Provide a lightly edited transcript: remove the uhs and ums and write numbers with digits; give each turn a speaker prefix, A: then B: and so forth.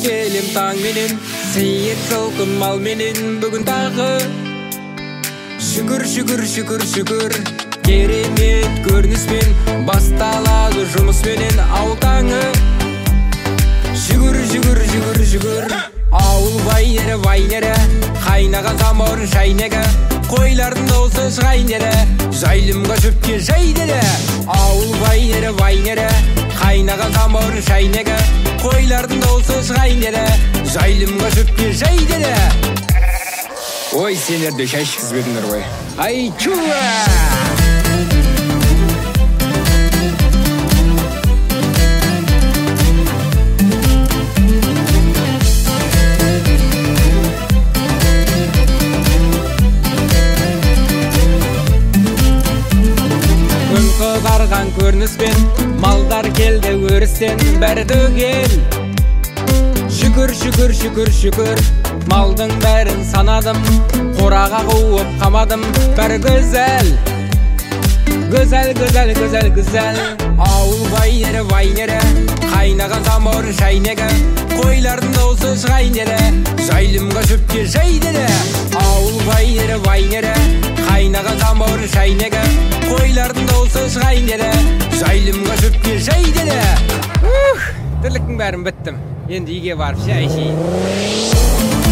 A: келем таң менен, сейет жылқым мал менен. Бүгін тағы шүкір, шүкір, шүкір, шүкір. Керемет көрініспен басталады жұмыс менен ауыл таңы. Шүкір, шүкір, шүкір, шүкір. Ауыл вайнері, вайнері, қайнаған самауыр шайнегі. Қойлардың даусы шығайнері, жайлымға шөпке жайдері. Ауыл вайнері, вайнері, қайнаған самауыр шайнегі. Қойлардың даусы шығайнері, жайлымға шөпке жайдері. Ой, сендерді шай ішкізбедіңдер ғой. Ай, чуа! Қызарған көрініспен, малдар келді өрістен, бәрі төгел. Шүкір, шүкір, шүкір, шүкір. Малдың бәрін санадым, қораға қуып қамадым. Бәрі güzel, güzel, güzel, güzel, güzel. Ауыл вайнері, вайнері, қайнаған самауыр шайнегі. Қойлардың даусы шығайнері, жайлымға шөпке жайдері. Ауыл вайнері, вайнері, қайнаған самауыр шайнегі. Қойлардың даусы шығайнері, жайлымға шөпке жайдері. Тірліктің бәрін біттім. Енді үйге барып шай ішейін.